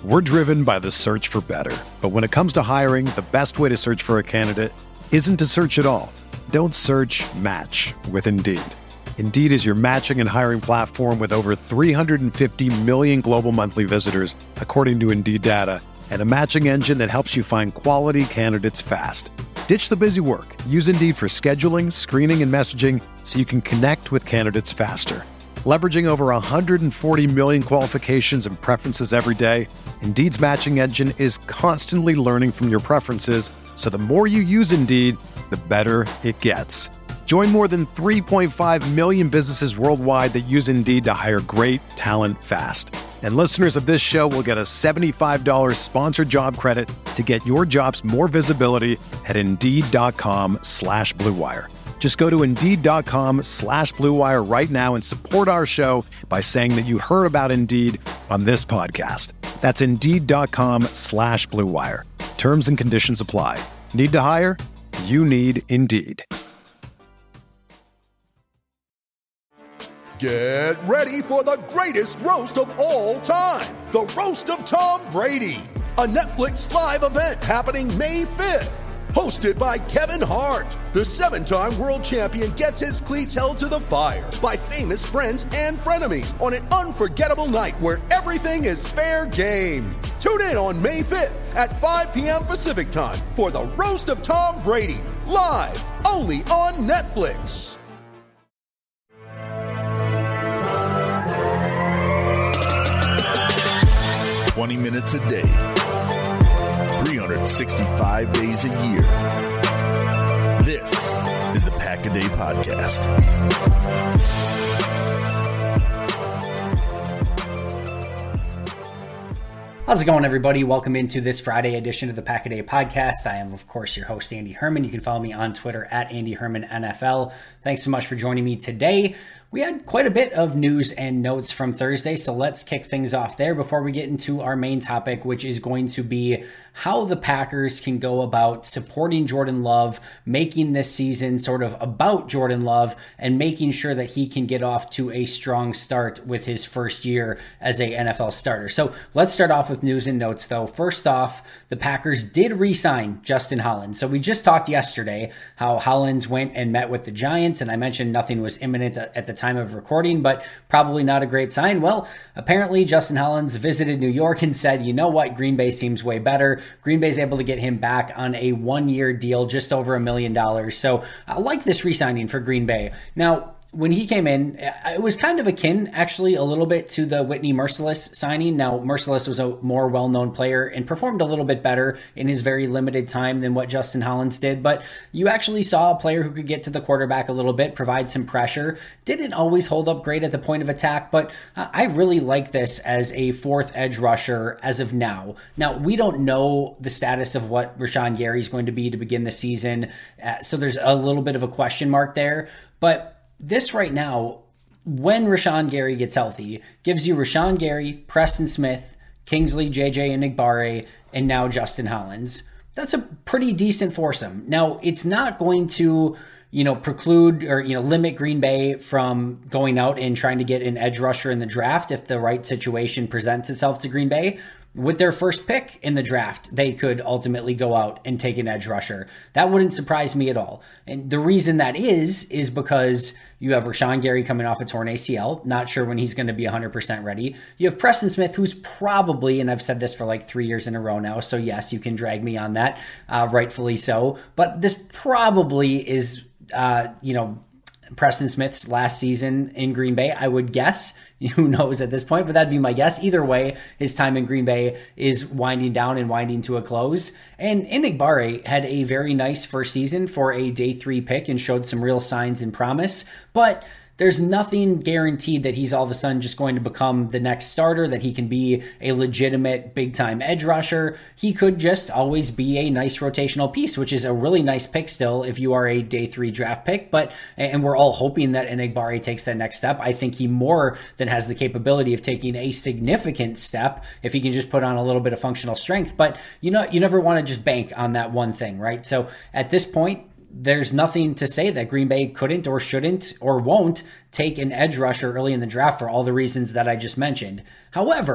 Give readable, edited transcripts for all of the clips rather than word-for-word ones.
We're driven by the search for better. But when it comes to hiring, the best way to search for a candidate isn't to search at all. Don't search, match with Indeed. Indeed is your matching and hiring platform with over 350 million global monthly visitors, according to Indeed data, and a matching engine that helps you find quality candidates fast. Ditch the busy work. Use Indeed for scheduling, screening, and messaging so you can connect with candidates faster. Leveraging over 140 million qualifications and preferences every day, Indeed's matching engine is constantly learning from your preferences, so the more you use Indeed, the better it gets. Join more than 3.5 million businesses worldwide that use Indeed to hire great talent fast. And listeners of this show will get a $75 sponsored job credit to get your jobs more visibility at Indeed.com/Blue Wire. Just go to Indeed.com/Blue Wire right now and support our show by saying that you heard about Indeed on this podcast. That's Indeed.com/Blue Wire. Terms and conditions apply. Need to hire? You need Indeed. Get ready for the greatest roast of all time, the Roast of Tom Brady, a Netflix live event happening May 5th. Hosted by Kevin Hart, the 7-time world champion gets his cleats held to the fire by famous friends and frenemies on an unforgettable night where everything is fair game. Tune in on May 5th at 5 p.m. Pacific time for the Roast of Tom Brady, live only on Netflix. "20 minutes a day, 365 days a year." This is the Pack a Day Podcast. How's it going, everybody? Welcome into this Friday edition of the Pack a Day Podcast. I am, of course, your host, Andy Herman. You can follow me on Twitter at Andy Herman NFL. Thanks so much for joining me today. We had quite a bit of news and notes from Thursday, so let's kick things off there before we get into our main topic, which is going to be how the Packers can go about supporting Jordan Love, making this season sort of about Jordan Love, and making sure that he can get off to a strong start with his first year as a NFL starter. So let's start off with news and notes, though. First off, the Packers did re-sign Justin Hollins. So we just talked yesterday how Hollins went and met with the Giants, and I mentioned nothing was imminent at the time of recording, but probably not a great sign. Well, apparently Justin Hollins visited New York and said, you know what, Green Bay seems way better. Green Bay's able to get him back on a one-year deal, just over $1 million. So I like this re-signing for Green Bay. Now, when he came in, it was kind of akin, actually, a little bit to the Whitney Mercilus signing. Now, Mercilus was a more well-known player and performed a little bit better in his very limited time than what Justin Hollins did. But you actually saw a player who could get to the quarterback a little bit, provide some pressure. Didn't always hold up great at the point of attack, but I really like this as a fourth edge rusher as of now. Now, we don't know the status of what Rashawn Gary is going to be to begin the season, so there's a little bit of a question mark there. But this right now, when Rashawn Gary gets healthy, gives you Rashawn Gary, Preston Smith, Kingsley, JJ Enagbare, and now Justin Hollins. That's a pretty decent foursome. Now, it's not going to, preclude or, limit Green Bay from going out and trying to get an edge rusher in the draft if the right situation presents itself to Green Bay. With their first pick in the draft, they could ultimately go out and take an edge rusher. That wouldn't surprise me at all. And the reason that is because you have Rashawn Gary coming off a torn ACL. Not sure when he's going to be 100% ready. You have Preston Smith, who's probably, and I've said this for like 3 years in a row now, so yes, you can drag me on that, rightfully so. But this probably is, Preston Smith's last season in Green Bay, I would guess. Who knows at this point, but that'd be my guess. Either way, his time in Green Bay is winding down and winding to a close. And Enagbare had a very nice first season for a day 3 pick and showed some real signs and promise, but there's nothing guaranteed that he's all of a sudden just going to become the next starter, that he can be a legitimate big-time edge rusher. He could just always be a nice rotational piece, which is a really nice pick still if you are a day 3 draft pick. And we're all hoping that Enagbare takes that next step. I think he more than has the capability of taking a significant step if he can just put on a little bit of functional strength. But you never want to just bank on that one thing, right? So at this point, there's nothing to say that Green Bay couldn't or shouldn't or won't take an edge rusher early in the draft for all the reasons that I just mentioned. However,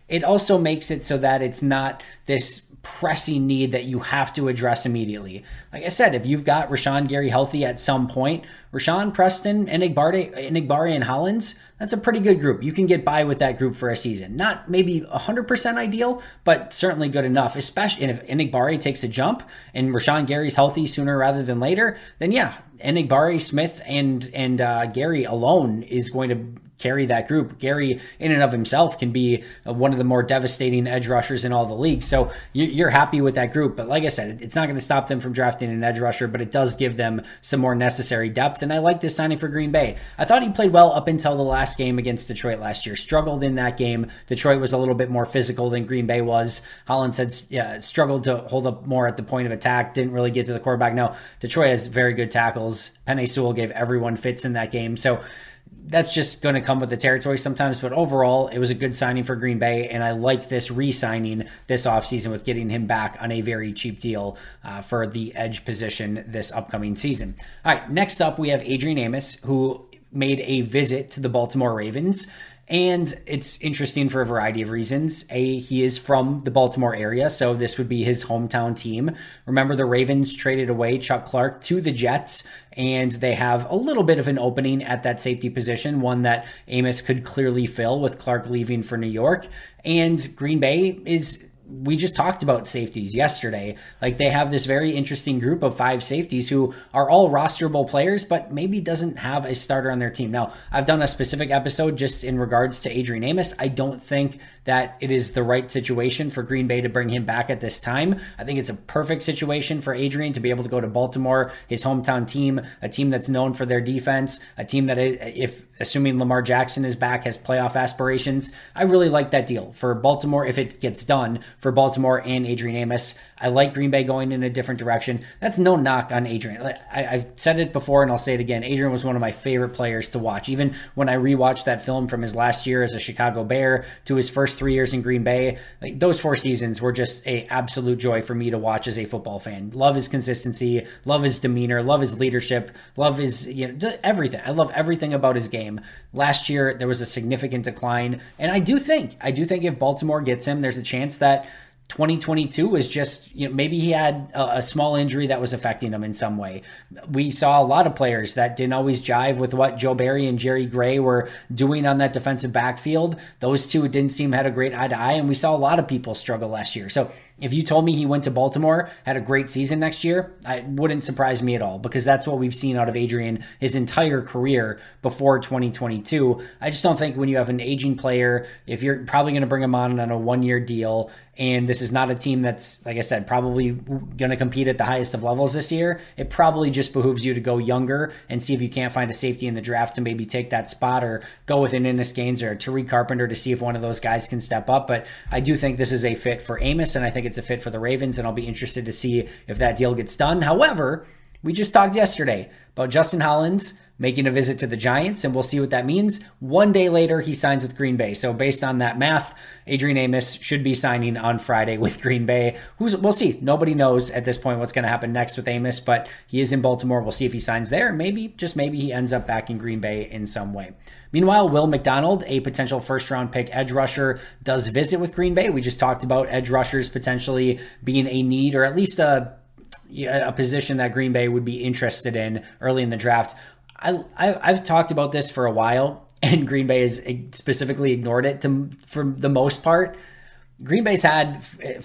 it also makes it so that it's not this pressing need that you have to address immediately. Like I said, if you've got Rashawn Gary healthy at some point, Rashawn, Preston, Enigbare, and Hollins, that's a pretty good group. You can get by with that group for a season. Not maybe 100% ideal, but certainly good enough, especially if Enigbare takes a jump and Rashawn Gary's healthy sooner rather than later, then yeah, Enigbare, Smith, and Gary alone is going to carry that group. Gary in and of himself can be one of the more devastating edge rushers in all the league. So you're happy with that group. But like I said, it's not going to stop them from drafting an edge rusher, but it does give them some more necessary depth. And I like this signing for Green Bay. I thought he played well up until the last game against Detroit last year. Struggled in that game. Detroit was a little bit more physical than Green Bay was. Hollins had struggled to hold up more at the point of attack. Didn't really get to the quarterback. No, Detroit has very good tackles. Penei Sewell gave everyone fits in that game. So that's just going to come with the territory sometimes, but overall, it was a good signing for Green Bay, and I like this re-signing this offseason with getting him back on a very cheap deal for the edge position this upcoming season. All right, next up, we have Adrian Amos, who made a visit to the Baltimore Ravens. And it's interesting for a variety of reasons. He is from the Baltimore area, so this would be his hometown team. Remember, the Ravens traded away Chuck Clark to the Jets, and they have a little bit of an opening at that safety position, one that Amos could clearly fill with Clark leaving for New York. And Green Bay we just talked about safeties yesterday. Like, they have this very interesting group of 5 safeties who are all rosterable players, but maybe doesn't have a starter on their team. Now, I've done a specific episode just in regards to Adrian Amos. I don't think that it is the right situation for Green Bay to bring him back at this time. I think it's a perfect situation for Adrian to be able to go to Baltimore, his hometown team, a team that's known for their defense, a team that, if assuming Lamar Jackson is back, has playoff aspirations. I really like that deal for Baltimore if it gets done for Baltimore and Adrian Amos. I like Green Bay going in a different direction. That's no knock on Adrian. I've said it before and I'll say it again. Adrian was one of my favorite players to watch. Even when I rewatched that film from his last year as a Chicago Bear to his first 3 years in Green Bay, those 4 seasons were just an absolute joy for me to watch as a football fan. Love his consistency, love his demeanor, love his leadership, love his everything. I love everything about his game. Last year there was a significant decline, and I do think if Baltimore gets him, there's a chance that 2022 was just, maybe he had a small injury that was affecting him in some way. We saw a lot of players that didn't always jive with what Joe Barry and Jerry Gray were doing on that defensive backfield. Those two didn't seem to have a great eye to eye, and we saw a lot of people struggle last year. So if you told me he went to Baltimore, had a great season next year, it wouldn't surprise me at all, because that's what we've seen out of Adrian his entire career before 2022. I just don't think when you have an aging player, if you're probably going to bring him on a 1-year deal, and this is not a team that's, like I said, probably going to compete at the highest of levels this year, it probably just behooves you to go younger and see if you can't find a safety in the draft to maybe take that spot, or go with an Ennis Gaines or Tariq Carpenter to see if one of those guys can step up. But I do think this is a fit for Amos, and I think it's a fit for the Ravens, and I'll be interested to see if that deal gets done. However, we just talked yesterday about Justin Hollins making a visit to the Giants, and we'll see what that means. 1 day later, he signs with Green Bay. So based on that math, Adrian Amos should be signing on Friday with Green Bay. We'll see. Nobody knows at this point what's going to happen next with Amos, but he is in Baltimore. We'll see if he signs there. Maybe, just maybe, he ends up back in Green Bay in some way. Meanwhile, Will McDonald, a potential first-round pick edge rusher, does visit with Green Bay. We just talked about edge rushers potentially being a need, or at least a position that Green Bay would be interested in early in the draft. I've talked about this for a while, and Green Bay has specifically ignored it for the most part. Green Bay's had,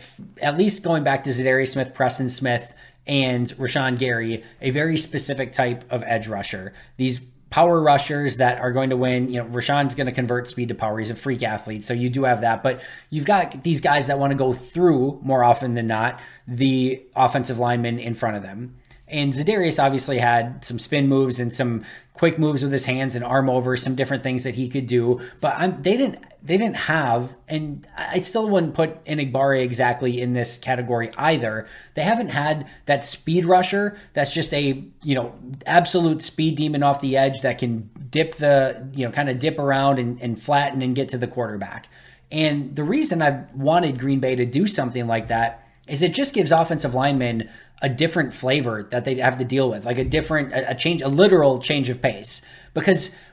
at least going back to Zadarius Smith, Preston Smith, and Rashawn Gary, a very specific type of edge rusher. These power rushers that are going to win. Rashawn's going to convert speed to power. He's a freak athlete, so you do have that. But you've got these guys that want to go through, more often than not, the offensive lineman in front of them. And Zadarius obviously had some spin moves and some quick moves with his hands and arm over, some different things that he could do. But they didn't have, and I still wouldn't put Enigbare exactly in this category either. They haven't had that speed rusher that's just a, absolute speed demon off the edge that can dip kind of dip around and flatten and get to the quarterback. And the reason I've wanted Green Bay to do something like that is it just gives offensive linemen a different flavor that they have to deal with, like a literal change of pace. Because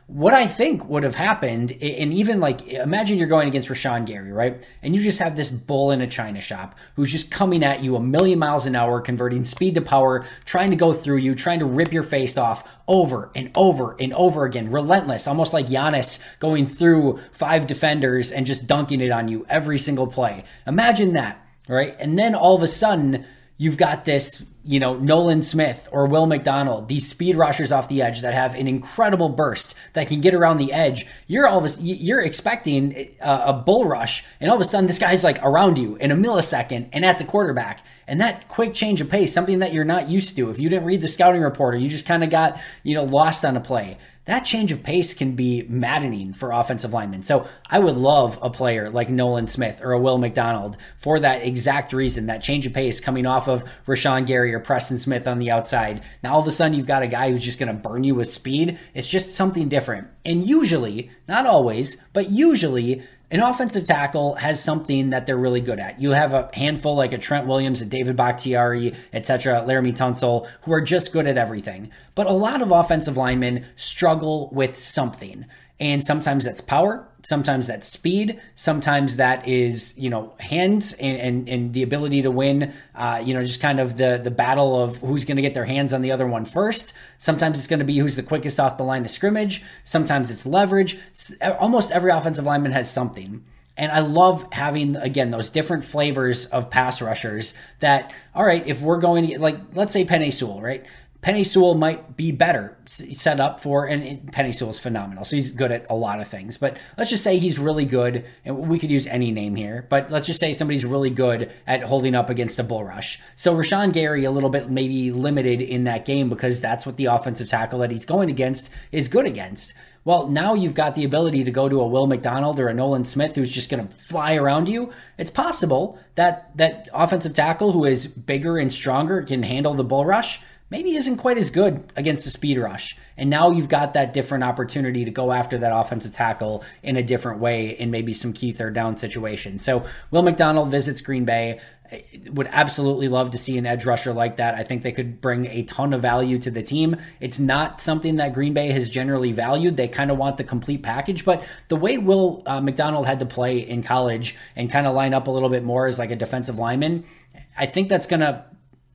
what I think would have happened, and even like, imagine you're going against Rashawn Gary, right? And you just have this bull in a china shop who's just coming at you a million miles an hour, converting speed to power, trying to go through you, trying to rip your face off over and over and over again, relentless, almost like Giannis going through 5 defenders and just dunking it on you every single play. Imagine that, right? And then all of a sudden, you've got this, Nolan Smith or Will McDonald, these speed rushers off the edge that have an incredible burst that can get around the edge. You're expecting a bull rush, and all of a sudden this guy's like around you in a millisecond and at the quarterback. And that quick change of pace, something that you're not used to. If you didn't read the scouting report or you just kind of got, lost on a play, that change of pace can be maddening for offensive linemen. So I would love a player like Nolan Smith or a Will McDonald for that exact reason, that change of pace coming off of Rashawn Gary or Preston Smith on the outside. Now all of a sudden you've got a guy who's just going to burn you with speed. It's just something different. And usually, not always, but usually, an offensive tackle has something that they're really good at. You have a handful like a Trent Williams, a David Bakhtiari, etc., Laramie Tunsil, who are just good at everything. But a lot of offensive linemen struggle with something. And sometimes that's power, sometimes that's speed, sometimes that is, hands and the ability to win, just kind of the battle of who's going to get their hands on the other one first. Sometimes it's going to be who's the quickest off the line of scrimmage. Sometimes it's leverage. Almost every offensive lineman has something. And I love having, again, those different flavors of pass rushers that, all right, if we're going to, like, let's say Penei Sewell, right? Penei Sewell might be better set up for, and Penei Sewell's phenomenal, so he's good at a lot of things. But let's just say he's really good, and we could use any name here, but let's just say somebody's really good at holding up against a bull rush. So Rashawn Gary, a little bit maybe limited in that game because that's what the offensive tackle that he's going against is good against. Well, now you've got the ability to go to a Will McDonald or a Nolan Smith who's just going to fly around you. It's possible that that offensive tackle who is bigger and stronger can handle the bull rush maybe isn't quite as good against the speed rush. And now you've got that different opportunity to go after that offensive tackle in a different way in maybe some key third down situations. So Will McDonald visits Green Bay. Would absolutely love to see an edge rusher like that. I think they could bring a ton of value to the team. It's not something that Green Bay has generally valued. They kind of want the complete package, but the way Will McDonald had to play in college and kind of line up a little bit more as like a defensive lineman, I think that's going to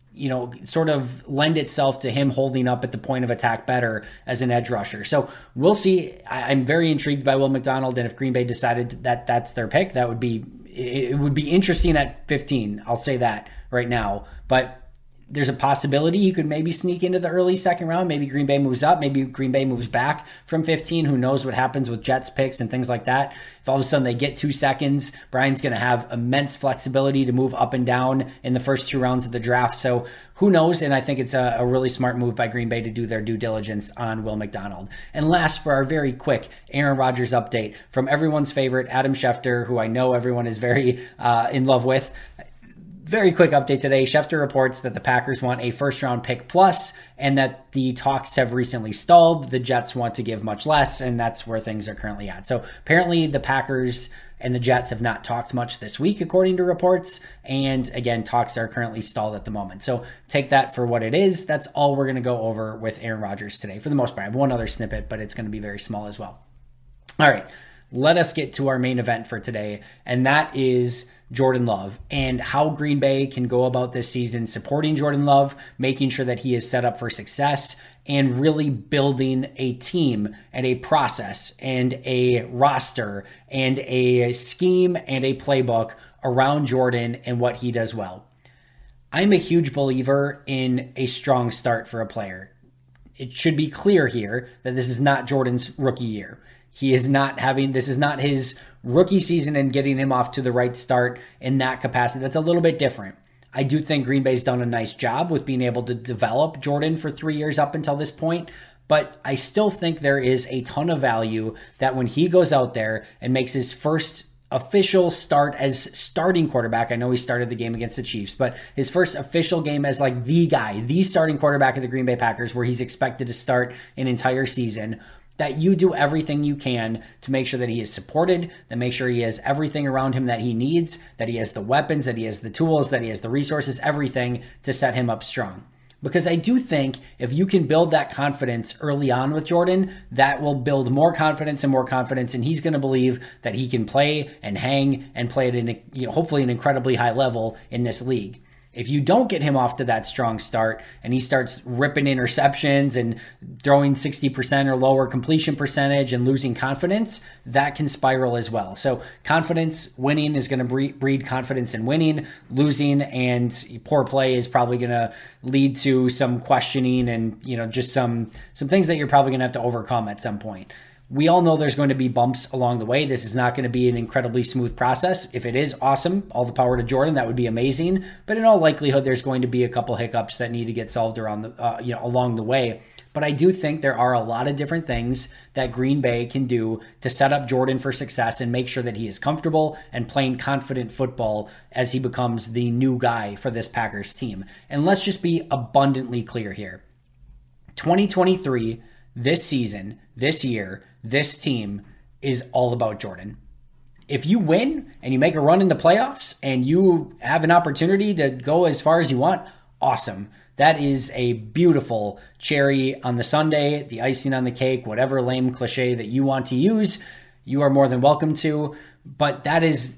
sort of lend itself to him holding up at the point of attack better as an edge rusher. So we'll see. I'm very intrigued by Will McDonald, and if Green Bay decided that that's their pick, it would be interesting at 15. I'll say that right now. But there's a possibility you could maybe sneak into the early second round. Maybe Green Bay moves up. Maybe Green Bay moves back from 15. Who knows what happens with Jets picks and things like that. If all of a sudden they get 2 seconds, Brian's going to have immense flexibility to move up and down in the first 2 rounds of the draft. So who knows? And I think it's a really smart move by Green Bay to do their due diligence on Will McDonald. And last, for our very quick Aaron Rodgers update from everyone's favorite Adam Schefter, who I know everyone is very in love with. Very quick update today. Schefter reports that the Packers want a first-round pick plus, and that the talks have recently stalled. The Jets want to give much less, and that's where things are currently at. So apparently the Packers and the Jets have not talked much this week, according to reports. And again, talks are currently stalled at the moment. So take that for what it is. That's all we're going to go over with Aaron Rodgers today, for the most part. I have one other snippet, but it's going to be very small as well. All right, let us get to our main event for today, and that is Jordan Love and how Green Bay can go about this season supporting Jordan Love, making sure that he is set up for success, and really building a team and a process and a roster and a scheme and a playbook around Jordan and what he does well. I'm a huge believer in a strong start for a player. It should be clear here that this is not Jordan's rookie year. This is not his rookie season and getting him off to the right start in that capacity. That's a little bit different. I do think Green Bay's done a nice job with being able to develop Jordan for 3 years up until this point, but I still think there is a ton of value that when he goes out there and makes his first official start as starting quarterback. I know he started the game against the Chiefs, but his first official game as like the guy, the starting quarterback of the Green Bay Packers, where he's expected to start an entire season, that you do everything you can to make sure that he is supported, that make sure he has everything around him that he needs, that he has the weapons, that he has the tools, that he has the resources, everything to set him up strong. Because I do think if you can build that confidence early on with Jordan, that will build more confidence, and he's going to believe that he can play and hang and play at hopefully an incredibly high level in this league. If you don't get him off to that strong start and he starts ripping interceptions and throwing 60% or lower completion percentage and losing confidence, that can spiral as well. So confidence, winning is going to breed confidence in winning. Losing and poor play is probably going to lead to some questioning and, just some things that you're probably going to have to overcome at some point. We all know there's going to be bumps along the way. This is not going to be an incredibly smooth process. If it is, awesome. All the power to Jordan. That would be amazing. But in all likelihood, there's going to be a couple hiccups that need to get solved around along the way. But I do think there are a lot of different things that Green Bay can do to set up Jordan for success and make sure that he is comfortable and playing confident football as he becomes the new guy for this Packers team. And let's just be abundantly clear here. 2023, this season, this year, this team is all about Jordan. If you win and you make a run in the playoffs and you have an opportunity to go as far as you want, awesome. That is a beautiful cherry on the sundae, the icing on the cake, whatever lame cliche that you want to use, you are more than welcome to. But that's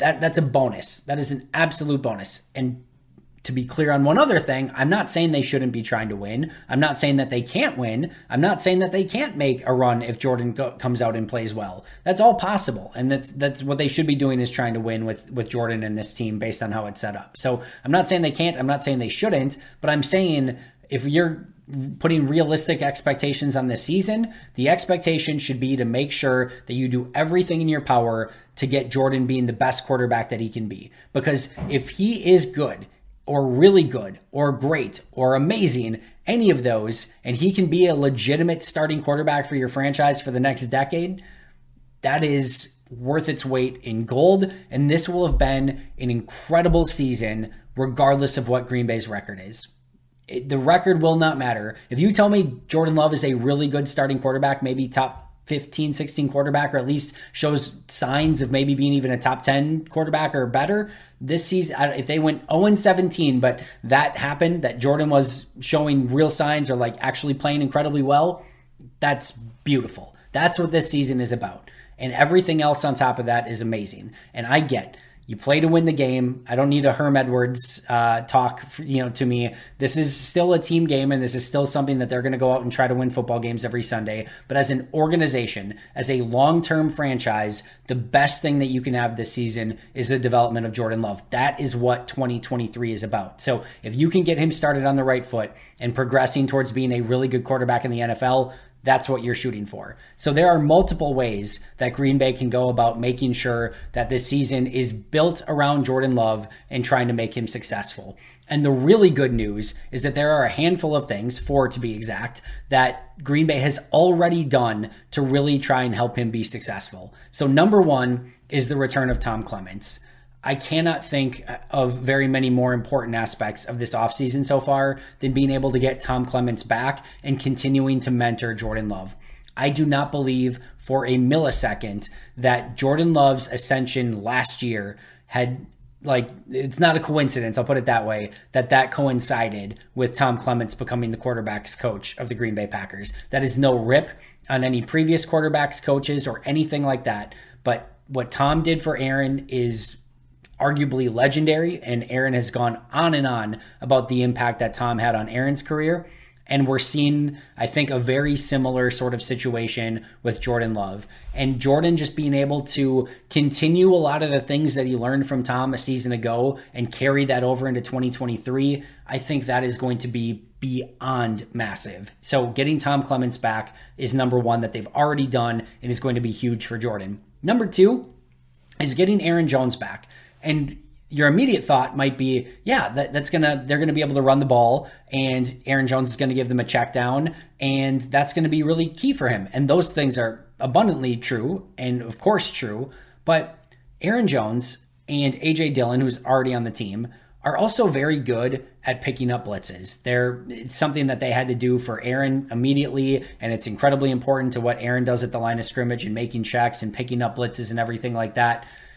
a bonus. That is an absolute bonus. And to be clear on one other thing, I'm not saying they shouldn't be trying to win. I'm not saying that they can't win. I'm not saying that they can't make a run if Jordan comes out and plays well. That's all possible. And that's what they should be doing, is trying to win with Jordan and this team based on how it's set up. So I'm not saying they can't. I'm not saying they shouldn't. But I'm saying if you're putting realistic expectations on this season, the expectation should be to make sure that you do everything in your power to get Jordan being the best quarterback that he can be. Because if he is good, or really good, or great, or amazing, any of those, and he can be a legitimate starting quarterback for your franchise for the next decade, that is worth its weight in gold. And this will have been an incredible season, regardless of what Green Bay's record is. The record will not matter. If you tell me Jordan Love is a really good starting quarterback, maybe top 15, 16 quarterback, or at least shows signs of maybe being even a top 10 quarterback or better this season, if they went 0-17, but that happened, that Jordan was showing real signs or like actually playing incredibly well, that's beautiful. That's what this season is about. And everything else on top of that is amazing. And I get, you play to win the game. I don't need a Herm Edwards talk, to me. This is still a team game, and this is still something that they're going to go out and try to win football games every Sunday. But as an organization, as a long-term franchise, the best thing that you can have this season is the development of Jordan Love. That is what 2023 is about. So if you can get him started on the right foot and progressing towards being a really good quarterback in the NFL, that's what you're shooting for. So there are multiple ways that Green Bay can go about making sure that this season is built around Jordan Love and trying to make him successful. And the really good news is that there are a handful of things, 4 to be exact, that Green Bay has already done to really try and help him be successful. So number one is the return of Tom Clements. I cannot think of very many more important aspects of this offseason so far than being able to get Tom Clements back and continuing to mentor Jordan Love. I do not believe for a millisecond that Jordan Love's ascension last year had, it's not a coincidence, I'll put it that way, that coincided with Tom Clements becoming the quarterback's coach of the Green Bay Packers. That is no rip on any previous quarterback's coaches or anything like that. But what Tom did for Aaron is arguably legendary, and Aaron has gone on and on about the impact that Tom had on Aaron's career. And we're seeing, I think, a very similar sort of situation with Jordan Love. And Jordan just being able to continue a lot of the things that he learned from Tom a season ago and carry that over into 2023, I think that is going to be beyond massive. So getting Tom Clements back is number one that they've already done and is going to be huge for Jordan. Number two is getting Aaron Jones back. And your immediate thought might be, yeah, they're gonna be able to run the ball, and Aaron Jones is gonna give them a check down, and that's gonna be really key for him. And those things are abundantly true, and of course true. But Aaron Jones and AJ Dillon, who's already on the team, are also very good at picking up blitzes. It's something that they had to do for Aaron immediately, and it's incredibly important to what Aaron does at the line of scrimmage and making checks and picking up blitzes and everything like that.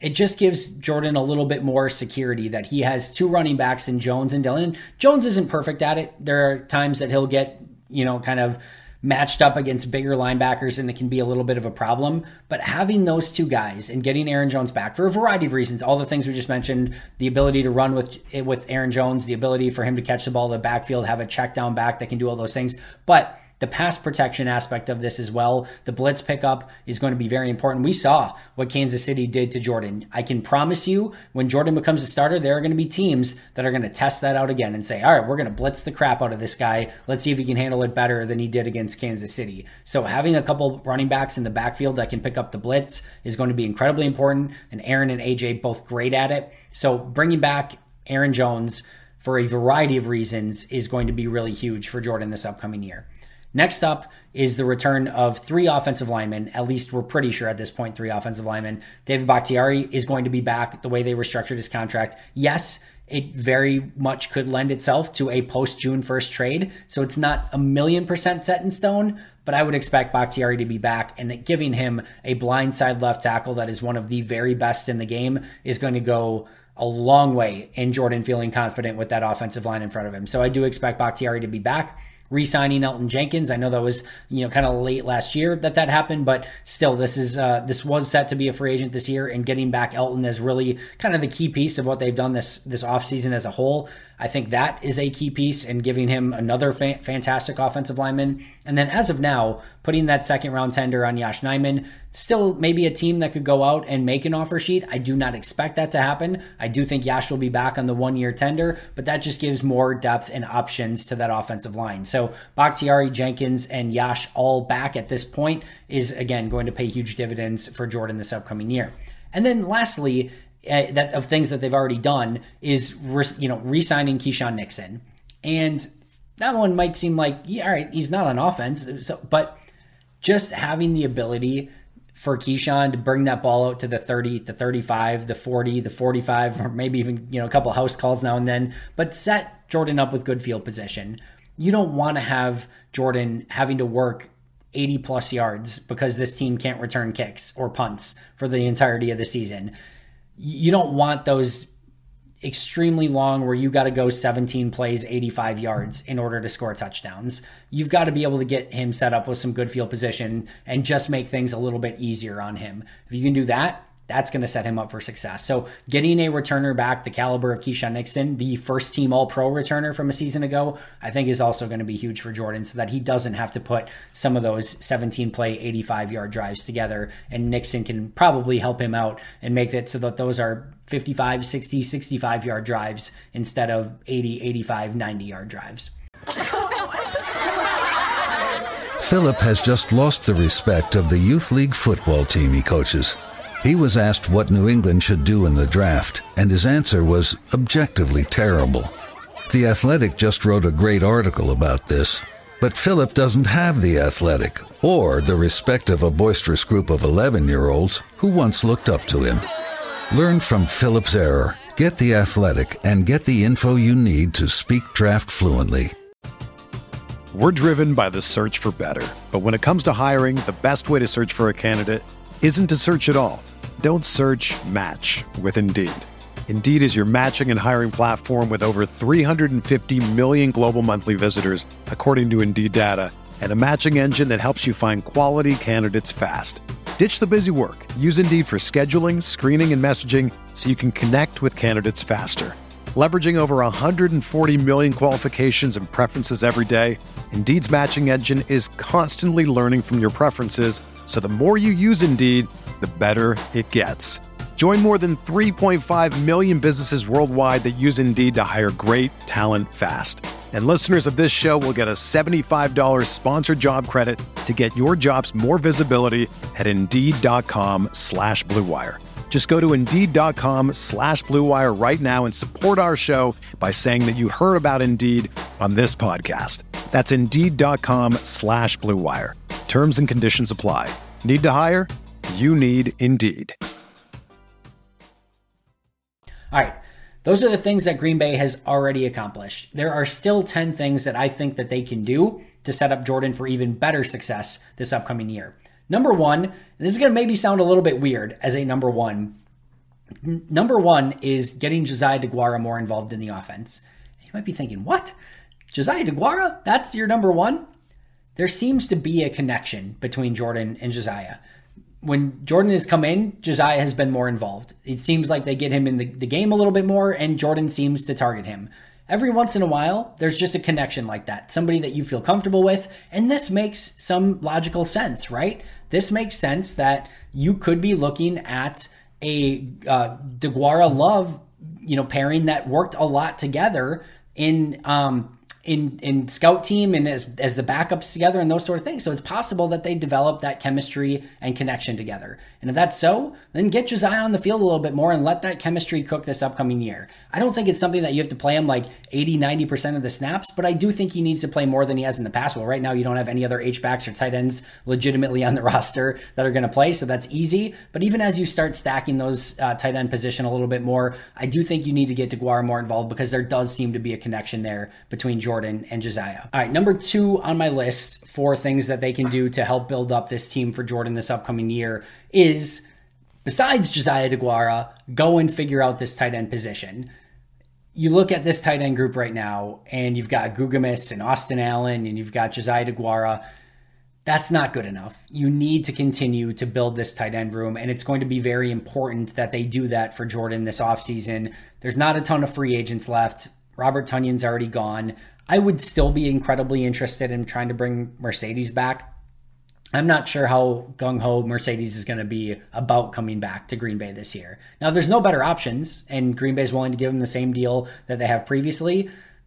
it just gives Jordan a little bit more security that he has two running backs in Jones and Dillon. Jones isn't perfect at it. There are times that he'll get, kind of matched up against bigger linebackers and it can be a little bit of a problem. But having those two guys and getting Aaron Jones back for a variety of reasons, all the things we just mentioned, the ability to run with Aaron Jones, the ability for him to catch the ball in the backfield, have a check down back that can do all those things. But the pass protection aspect of this as well, the blitz pickup is going to be very important. We saw what Kansas City did to Jordan. I can promise you when Jordan becomes a starter, there are going to be teams that are going to test that out again and say, all right, we're going to blitz the crap out of this guy. Let's see if he can handle it better than he did against Kansas City. So having a couple running backs in the backfield that can pick up the blitz is going to be incredibly important. And Aaron and AJ both great at it. So bringing back Aaron Jones for a variety of reasons is going to be really huge for Jordan this upcoming year. Next up is the return of three offensive linemen. At least we're pretty sure at this point, three offensive linemen. David Bakhtiari is going to be back the way they restructured his contract. Yes, it very much could lend itself to a post-June 1st trade. So it's not 1,000,000% set in stone, but I would expect Bakhtiari to be back, and giving him a blindside left tackle that is one of the very best in the game is going to go a long way in Jordan feeling confident with that offensive line in front of him. So I do expect Bakhtiari to be back. Re-signing Elton Jenkins. I know that was, kind of late last year that happened, but still this was set to be a free agent this year, and getting back Elton is really kind of the key piece of what they've done this offseason as a whole. I think that is a key piece in giving him another fantastic offensive lineman. And then as of now, putting that second round tender on Yosh Nijman, still maybe a team that could go out and make an offer sheet. I do not expect that to happen. I do think Yosh will be back on the 1-year tender, but that just gives more depth and options to that offensive line. So Bakhtiari, Jenkins, and Yosh all back at this point is, again, going to pay huge dividends for Jordan this upcoming year. And then lastly, that of things that they've already done is re-signing Keyshawn Nixon. And that one might seem like, yeah, all right, he's not on offense, but just having the ability for Keyshawn to bring that ball out to the 30, the 35, the 40, the 45, or maybe even a couple house calls now and then, but set Jordan up with good field position. You don't want to have Jordan having to work 80 plus yards because this team can't return kicks or punts for the entirety of the season. You don't want those extremely long where you got to go 17 plays, 85 yards in order to score touchdowns. You've got to be able to get him set up with some good field position and just make things a little bit easier on him. If you can do that, that's going to set him up for success. So getting a returner back the caliber of Keyshawn Nixon, the first team All-Pro returner from a season ago, I think is also going to be huge for Jordan so that he doesn't have to put some of those 17-play, 85-yard drives together, and Nixon can probably help him out and make it so that those are 55, 60, 65-yard drives instead of 80, 85, 90-yard drives. Philip has just lost the respect of the youth league football team he coaches. He was asked what New England should do in the draft, and his answer was objectively terrible. The Athletic just wrote a great article about this, but Philip doesn't have the Athletic or the respect of a boisterous group of 11-year-olds who once looked up to him. Learn from Philip's error, get the Athletic, and get the info you need to speak draft fluently. We're driven by the search for better. But when it comes to hiring, the best way to search for a candidate isn't to search at all. Don't search, match with Indeed. Indeed is your matching and hiring platform with over 350 million global monthly visitors, according to Indeed data, and a matching engine that helps you find quality candidates fast. Ditch the busy work. Use Indeed for scheduling, screening, and messaging so you can connect with candidates faster. Leveraging over 140 million qualifications and preferences every day, Indeed's matching engine is constantly learning from your preferences, so the more you use Indeed, the better it gets. Join more than 3.5 million businesses worldwide that use Indeed to hire great talent fast. And listeners of this show will get a $75 sponsored job credit to get your jobs more visibility at Indeed.com/Blue Wire. Just go to Indeed.com/Blue Wire right now and support our show by saying that you heard about Indeed on this podcast. That's Indeed.com/Blue Wire. Terms and conditions apply. Need to hire? You need Indeed. All right. Those are the things that Green Bay has already accomplished. There are still 10 things that I think that they can do to set up Jordan for even better success this upcoming year. Number one, and this is going to maybe sound a little bit weird as a number one, Number one is getting Josiah DeGuara more involved in the offense. You might be thinking, what? Josiah DeGuara? That's your number one? There seems to be a connection between Jordan and Josiah. When Jordan has come in, Josiah has been more involved. It seems like they get him in the game a little bit more, and Jordan seems to target him. Every once in a while, there's just a connection like that. Somebody that you feel comfortable with, and this makes some logical sense, right? This makes sense that you could be looking at a DeGuara Love, pairing that worked a lot together in scout team and as the backups together and those sort of things. So it's possible that they develop that chemistry and connection together. And if that's so, then get Josiah on the field a little bit more and let that chemistry cook this upcoming year. I don't think it's something that you have to play him like 80-90% of the snaps, but I do think he needs to play more than he has in the past. Well, right now you don't have any other H-backs or tight ends legitimately on the roster that are going to play, so that's easy. But even as you start stacking those tight end position a little bit more, I do think you need to get DeGuara more involved because there does seem to be a connection there between Jordan and Josiah. All right, number 2 on my list for things that they can do to help build up this team for Jordan this upcoming year is, besides Josiah DeGuara, go and figure out this tight end position. You look at this tight end group right now, and you've got Gugamis and Austin Allen, and you've got Josiah DeGuara. That's not good enough. You need to continue to build this tight end room, and it's going to be very important that they do that for Jordan this offseason. There's not a ton of free agents left. Robert Tunyon's already gone. I would still be incredibly interested in trying to bring Mercedes back. I'm not sure how gung-ho Mercedes is going to be about coming back to Green Bay this year. Now, there's no better options, and Green Bay is willing to give him the same deal that they have previously.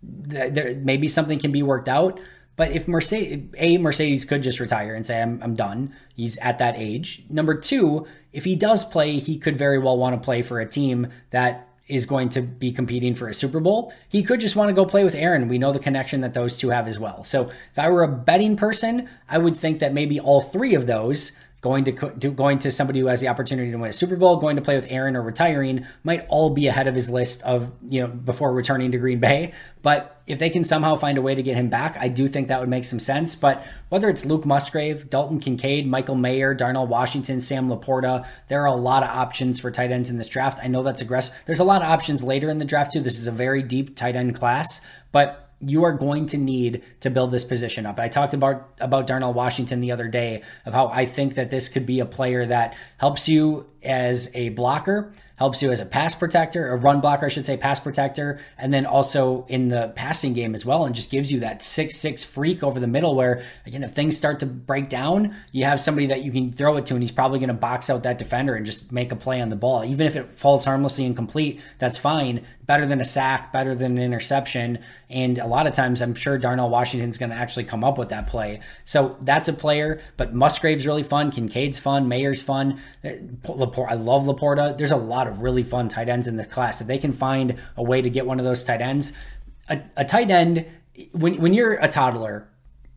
Maybe something can be worked out. But if Mercedes could just retire and say, I'm done. He's at that age. Number 2, if he does play, he could very well want to play for a team that is going to be competing for a Super Bowl. He could just want to go play with Aaron. We know the connection that those two have as well. So if I were a betting person, I would think that maybe all 3 of those, going to somebody who has the opportunity to win a Super Bowl, going to play with Aaron, or retiring, might all be ahead of his list of, before returning to Green Bay. But if they can somehow find a way to get him back, I do think that would make some sense. But whether it's Luke Musgrave, Dalton Kincaid, Michael Mayer, Darnell Washington, Sam Laporta, there are a lot of options for tight ends in this draft. I know that's aggressive. There's a lot of options later in the draft too. This is a very deep tight end class, but you are going to need to build this position up. I talked about Darnell Washington the other day, of how I think that this could be a player that helps you as a blocker, helps you as a pass protector, a run blocker, I should say, pass protector, and then also in the passing game as well, and just gives you that 6'6" freak over the middle where, again, if things start to break down, you have somebody that you can throw it to, and he's probably going to box out that defender and just make a play on the ball. Even if it falls harmlessly incomplete, that's fine. Better than a sack, better than an interception, and a lot of times I'm sure Darnell Washington's going to actually come up with that play. So that's a player, but Musgrave's really fun, Kincaid's fun, Mayer's fun, I love Laporta. There's a lot of really fun tight ends in this class. If they can find a way to get one of those tight ends, a tight end, when you're a toddler,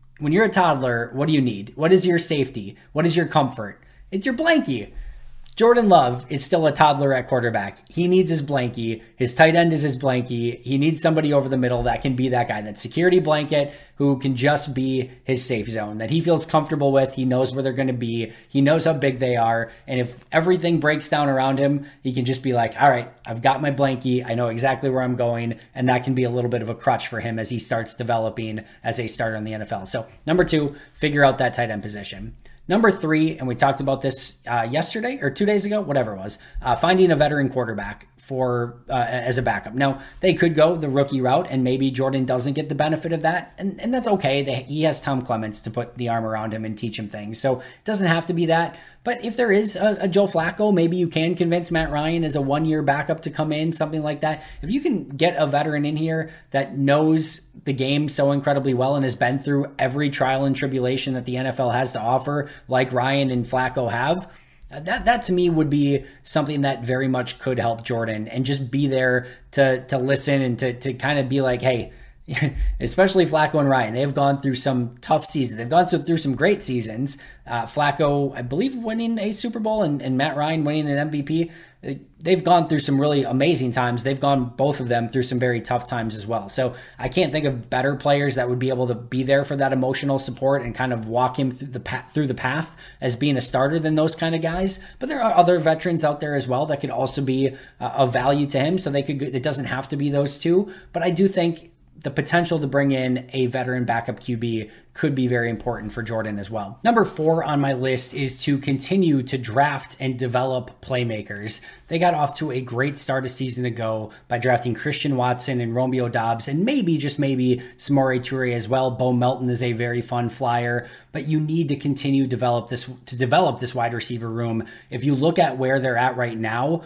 what do you need? What is your safety? What is your comfort? It's your blankie. Jordan Love is still a toddler at quarterback. He needs his blankie. His tight end is his blankie. He needs somebody over the middle that can be that guy, that security blanket, who can just be his safe zone, that he feels comfortable with. He knows where they're going to be. He knows how big they are. And if everything breaks down around him, he can just be like, all right, I've got my blankie. I know exactly where I'm going. And that can be a little bit of a crutch for him as he starts developing as a starter in the NFL. So number 2, figure out that tight end position. Number 3, and we talked about this yesterday or 2 days ago, whatever it was, finding a veteran quarterback for as a backup. Now, they could go the rookie route, and maybe Jordan doesn't get the benefit of that, and that's okay. He has Tom Clements to put the arm around him and teach him things, so it doesn't have to be that. But if there is a Joe Flacco, maybe you can convince Matt Ryan as a 1-year backup to come in, something like that. If you can get a veteran in here that knows the game so incredibly well and has been through every trial and tribulation that the NFL has to offer, like Ryan and Flacco have, that to me would be something that very much could help Jordan, and just be there to listen and to kind of be like, hey, especially Flacco and Ryan. They have gone through some tough seasons. They've gone through some great seasons. Flacco, I believe, winning a Super Bowl and Matt Ryan winning an MVP. They've gone through some really amazing times. They've gone, both of them, through some very tough times as well. So I can't think of better players that would be able to be there for that emotional support and kind of walk him through the path as being a starter than those kind of guys. But there are other veterans out there as well that could also be of value to him. So it doesn't have to be those two. But I do think the potential to bring in a veteran backup QB could be very important for Jordan as well. Number 4 on my list is to continue to draft and develop playmakers. They got off to a great start a season ago by drafting Christian Watson and Romeo Doubs, and maybe, just maybe, Samori Toure as well. Bo Melton is a very fun flyer, but you need to continue to develop this wide receiver room. If you look at where they're at right now,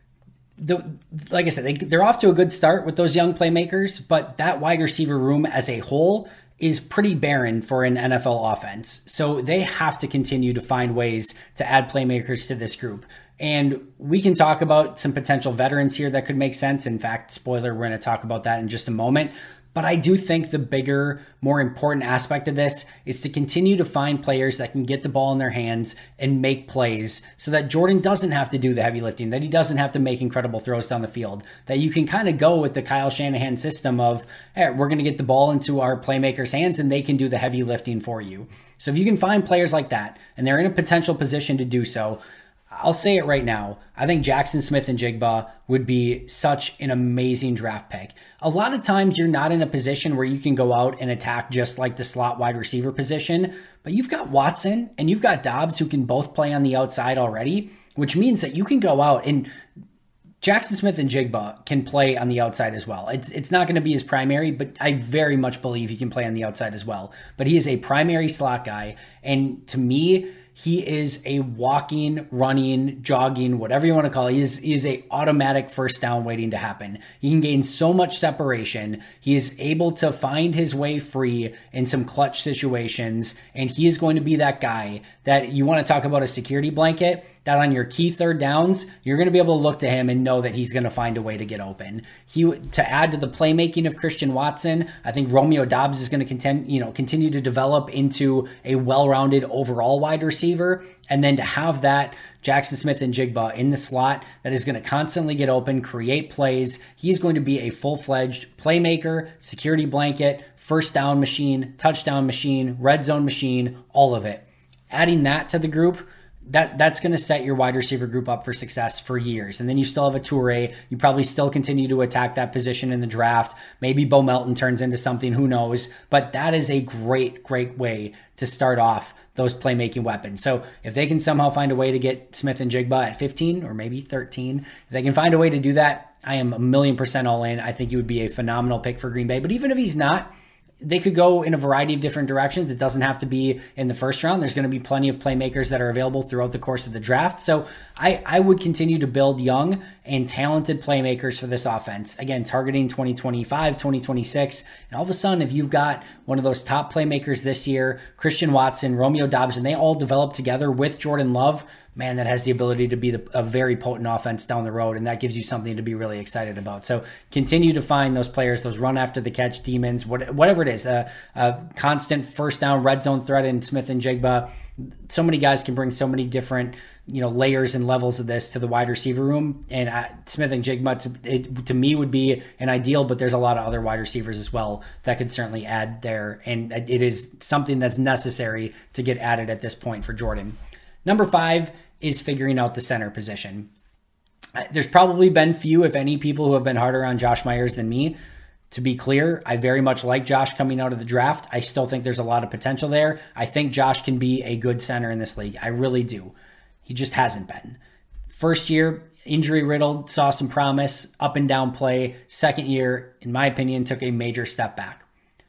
like I said, they're off to a good start with those young playmakers, but that wide receiver room as a whole is pretty barren for an NFL offense. So they have to continue to find ways to add playmakers to this group. And we can talk about some potential veterans here that could make sense. In fact, spoiler, we're going to talk about that in just a moment. But I do think the bigger, more important aspect of this is to continue to find players that can get the ball in their hands and make plays so that Jordan doesn't have to do the heavy lifting, that he doesn't have to make incredible throws down the field, that you can kind of go with the Kyle Shanahan system of, hey, we're going to get the ball into our playmakers' hands and they can do the heavy lifting for you. So if you can find players like that and they're in a potential position to do so, I'll say it right now. I think Jackson Smith-Njigba would be such an amazing draft pick. A lot of times you're not in a position where you can go out and attack just like the slot wide receiver position, but you've got Watson and you've got Doubs who can both play on the outside already, which means that you can go out and Jackson Smith-Njigba can play on the outside as well. It's not going to be his primary, but I very much believe he can play on the outside as well. But he is a primary slot guy, and to me, he is a walking, running, jogging, whatever you want to call it. He is a automatic first down waiting to happen. He can gain so much separation. He is able to find his way free in some clutch situations, and he is going to be that guy that you want to talk about a security blanket, that on your key third downs, you're going to be able to look to him and know that he's going to find a way to get open. To add to the playmaking of Christian Watson, I think Romeo Doubs is going to continue to develop into a well-rounded overall wide receiver. And then to have that Jackson Smith-Njigba in the slot that is going to constantly get open, create plays. He's going to be a full-fledged playmaker, security blanket, first down machine, touchdown machine, red zone machine, all of it. Adding that to the group, that's going to set your wide receiver group up for success for years. And then you still have a Toure. You probably still continue to attack that position in the draft. Maybe Bo Melton turns into something, who knows? But that is a great, great way to start off those playmaking weapons. So if they can somehow find a way to get Smith-Njigba at 15 or maybe 13, if they can find a way to do that, I am 1,000,000% all in. I think he would be a phenomenal pick for Green Bay. But even if he's not, they could go in a variety of different directions. It doesn't have to be in the first round. There's going to be plenty of playmakers that are available throughout the course of the draft. So I would continue to build young and talented playmakers for this offense. Again, targeting 2025, 2026. And all of a sudden, if you've got one of those top playmakers this year, Christian Watson, Romeo Doubs, and they all develop together with Jordan Love, man, that has the ability to be a very potent offense down the road, and that gives you something to be really excited about. So continue to find those players, those run after the catch demons, whatever it is, a constant first down red zone threat in Smith-Njigba. So many guys can bring so many different layers and levels of this to the wide receiver room, and Smith-Njigba to me would be an ideal, but there's a lot of other wide receivers as well that could certainly add there, and it is something that's necessary to get added at this point for Jordan. Number 5 is figuring out the center position. There's probably been few, if any, people who have been harder on Josh Myers than me. To be clear, I very much like Josh coming out of the draft. I still think there's a lot of potential there. I think Josh can be a good center in this league. I really do. He just hasn't been. First year, injury riddled, saw some promise, up and down play. Second year, in my opinion, took a major step back.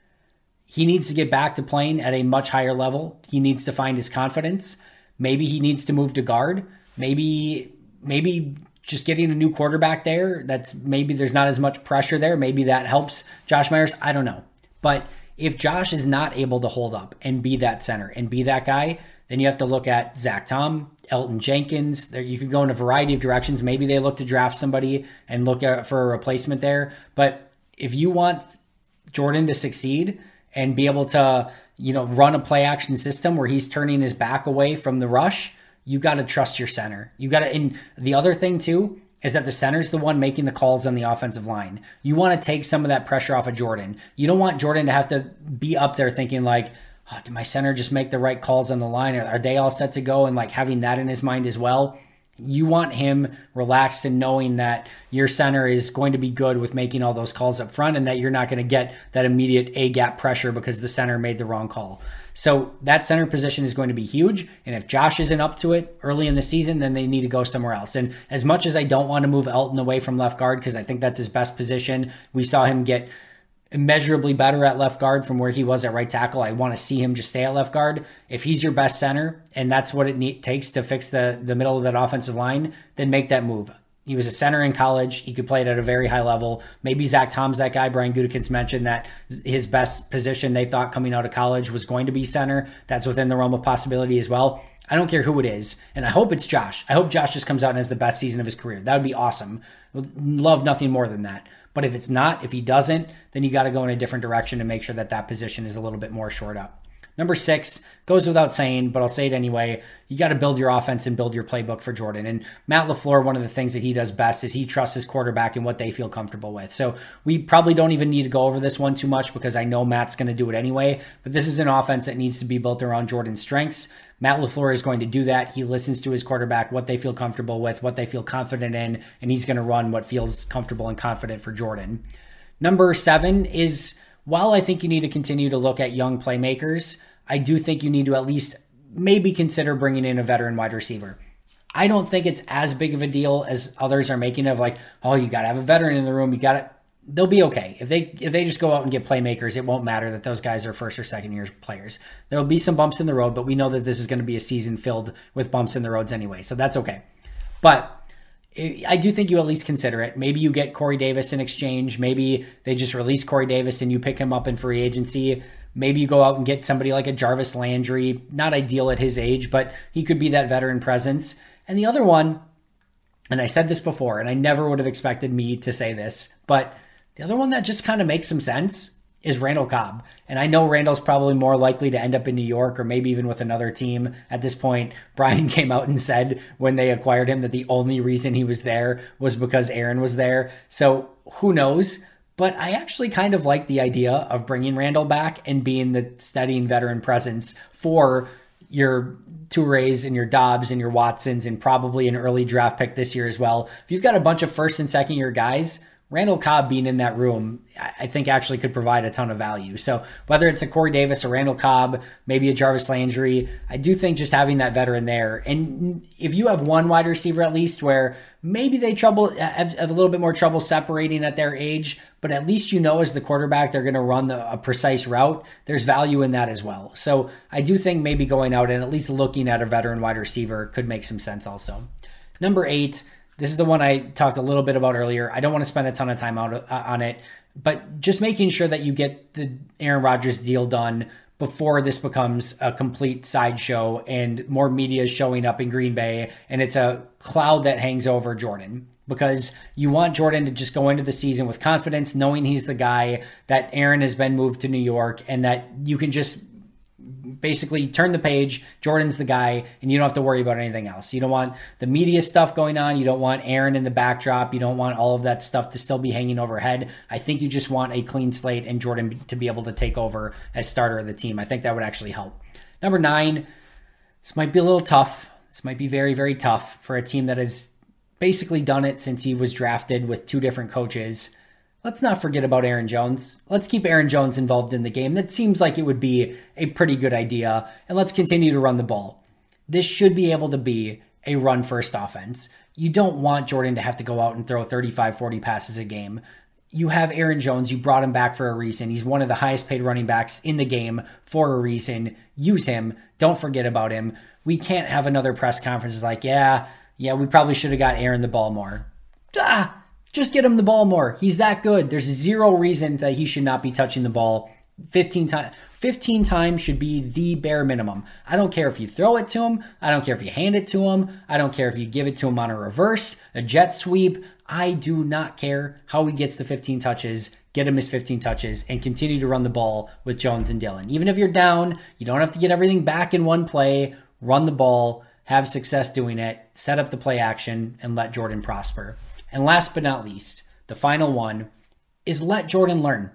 He needs to get back to playing at a much higher level. He needs to find his confidence. Maybe he needs to move to guard. Maybe just getting a new quarterback there, maybe there's not as much pressure there. Maybe that helps Josh Myers. I don't know. But if Josh is not able to hold up and be that center and be that guy, then you have to look at Zach Tom, Elton Jenkins. You could go in a variety of directions. Maybe they look to draft somebody and look for a replacement there. But if you want Jordan to succeed and be able to, run a play action system where he's turning his back away from the rush, you got to trust your center. And the other thing too is that the center's the one making the calls on the offensive line. You want to take some of that pressure off of Jordan. You don't want Jordan to have to be up there thinking like, oh, did my center just make the right calls on the line? Are they all set to go? And like having that in his mind as well. You want him relaxed and knowing that your center is going to be good with making all those calls up front and that you're not going to get that immediate A-gap pressure because the center made the wrong call. So that center position is going to be huge. And if Josh isn't up to it early in the season, then they need to go somewhere else. And as much as I don't want to move Elton away from left guard because I think that's his best position, we saw him get immeasurably better at left guard from where he was at right tackle. I want to see him just stay at left guard. If he's your best center and that's what it takes to fix the middle of that offensive line, then make that move. He was a center in college. He could play it at a very high level. Maybe Zach Tom's that guy. Brian Gutekunst mentioned that his best position they thought coming out of college was going to be center. That's within the realm of possibility as well. I don't care who it is. And I hope it's Josh. I hope Josh just comes out and has the best season of his career. That would be awesome. Love nothing more than that. But if it's not, if he doesn't, then you got to go in a different direction to make sure that that position is a little bit more shored up. Number 6 goes without saying, but I'll say it anyway. You got to build your offense and build your playbook for Jordan. And Matt LaFleur, one of the things that he does best is he trusts his quarterback and what they feel comfortable with. So we probably don't even need to go over this one too much because I know Matt's going to do it anyway. But this is an offense that needs to be built around Jordan's strengths. Matt LaFleur is going to do that. He listens to his quarterback, what they feel comfortable with, what they feel confident in, and he's going to run what feels comfortable and confident for Jordan. Number 7 is, while I think you need to continue to look at young playmakers, I do think you need to at least maybe consider bringing in a veteran wide receiver. I don't think it's as big of a deal as others are making of like, oh, you got to have a veteran in the room. You got to, they'll be okay. If they just go out and get playmakers, it won't matter that those guys are first or second year players. There'll be some bumps in the road, but we know that this is going to be a season filled with bumps in the roads anyway. So that's okay. But I do think you at least consider it. Maybe you get Corey Davis in exchange. Maybe they just release Corey Davis and you pick him up in free agency. Maybe you go out and get somebody like a Jarvis Landry. Not ideal at his age, but he could be that veteran presence. And the other one, and I said this before, and I never would have expected me to say this, but the other one that just kind of makes some sense is Randall Cobb. And I know Randall's probably more likely to end up in New York or maybe even with another team at this point. Brian came out and said when they acquired him that the only reason he was there was because Aaron was there. So who knows? But I actually kind of like the idea of bringing Randall back and being the steadying veteran presence for your Tourés and your Dobbs and your Watsons and probably an early draft pick this year as well. If you've got a bunch of first and second year guys, Randall Cobb being in that room, I think actually could provide a ton of value. So whether it's a Corey Davis, a Randall Cobb, maybe a Jarvis Landry, I do think just having that veteran there. And if you have one wide receiver at least where maybe they have a little bit more trouble separating at their age, but at least you know as the quarterback they're going to run a precise route, there's value in that as well. So I do think maybe going out and at least looking at a veteran wide receiver could make some sense also. Number 8, this is the one I talked a little bit about earlier. I don't want to spend a ton of time on it, but just making sure that you get the Aaron Rodgers deal done before this becomes a complete sideshow and more media is showing up in Green Bay and it's a cloud that hangs over Jordan. Because you want Jordan to just go into the season with confidence, knowing he's the guy, that Aaron has been moved to New York, and that you can just basically turn the page, Jordan's the guy, and you don't have to worry about anything else. You don't want the media stuff going on. You don't want Aaron in the backdrop. You don't want all of that stuff to still be hanging overhead. I think you just want a clean slate and Jordan to be able to take over as starter of the team. I think that would actually help. Number 9, this might be a little tough. This might be very, very tough for a team that has basically done it since he was drafted with 2 different coaches. Let's not forget about Aaron Jones. Let's keep Aaron Jones involved in the game. That seems like it would be a pretty good idea. And let's continue to run the ball. This should be able to be a run-first offense. You don't want Jordan to have to go out and throw 35, 40 passes a game. You have Aaron Jones. You brought him back for a reason. He's one of the highest paid running backs in the game for a reason. Use him. Don't forget about him. We can't have another press conference like, yeah, we probably should have got Aaron the ball more. Just get him the ball more. He's that good. There's zero reason that he should not be touching the ball 15 times. 15 times should be the bare minimum. I don't care if you throw it to him. I don't care if you hand it to him. I don't care if you give it to him on a reverse, a jet sweep. I do not care how he gets the 15 touches, get him his 15 touches, and continue to run the ball with Jones and Dillon. Even if you're down, you don't have to get everything back in one play. Run the ball, have success doing it, set up the play action, and let Jordan prosper. And last but not least, the final one is let Jordan learn.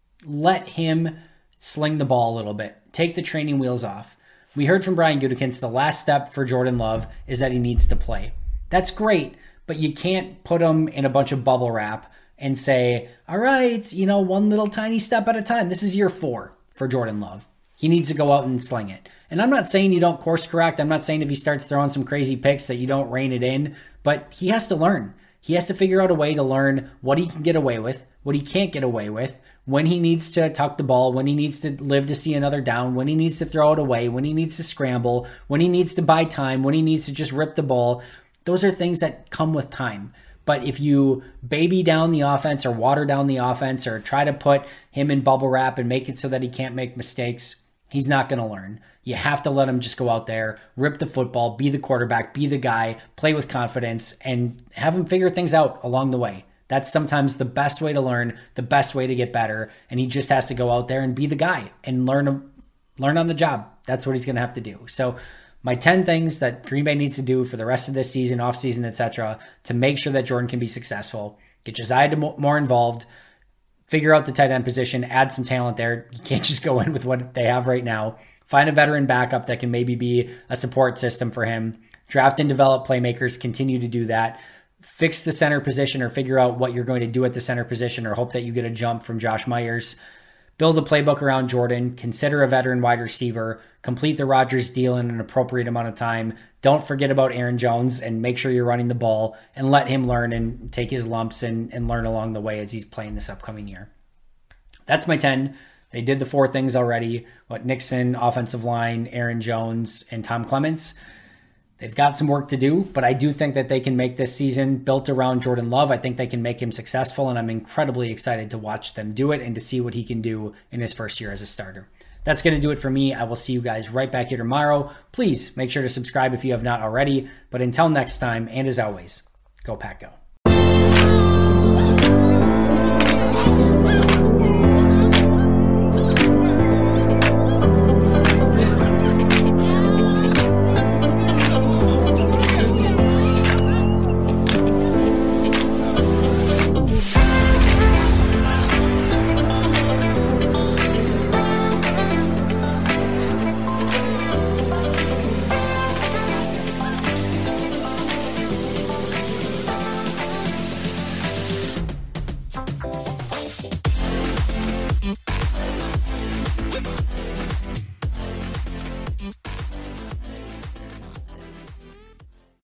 Let him sling the ball a little bit. Take the training wheels off. We heard from Brian Gutekunst the last step for Jordan Love is that he needs to play. That's great, but you can't put him in a bunch of bubble wrap and say, all right, one little tiny step at a time. This is year 4 for Jordan Love. He needs to go out and sling it. And I'm not saying you don't course correct. I'm not saying if he starts throwing some crazy picks that you don't rein it in, but he has to learn. He has to figure out a way to learn what he can get away with, what he can't get away with, when he needs to tuck the ball, when he needs to live to see another down, when he needs to throw it away, when he needs to scramble, when he needs to buy time, when he needs to just rip the ball. Those are things that come with time. But if you baby down the offense or water down the offense or try to put him in bubble wrap and make it so that he can't make mistakes, he's not going to learn. You have to let him just go out there, rip the football, be the quarterback, be the guy, play with confidence, and have him figure things out along the way. That's sometimes the best way to learn, the best way to get better, and he just has to go out there and be the guy and learn on the job. That's what he's going to have to do. So my 10 things that Green Bay needs to do for the rest of this season, offseason, etc., to make sure that Jordan can be successful. Get Josiah more involved. Figure out the tight end position. Add some talent there. You can't just go in with what they have right now. Find a veteran backup that can maybe be a support system for him. Draft and develop playmakers. Continue to do that. Fix the center position or figure out what you're going to do at the center position or hope that you get a jump from Josh Myers. Build a playbook around Jordan. Consider a veteran wide receiver. Complete the Rodgers deal in an appropriate amount of time. Don't forget about Aaron Jones and make sure you're running the ball and let him learn and take his lumps and learn along the way as he's playing this upcoming year. That's my 10. They did the 4 things already. Nixon, offensive line, Aaron Jones, and Tom Clements. They've got some work to do, but I do think that they can make this season built around Jordan Love. I think they can make him successful, and I'm incredibly excited to watch them do it and to see what he can do in his first year as a starter. That's going to do it for me. I will see you guys right back here tomorrow. Please make sure to subscribe if you have not already. But until next time, and as always, go Pack Go.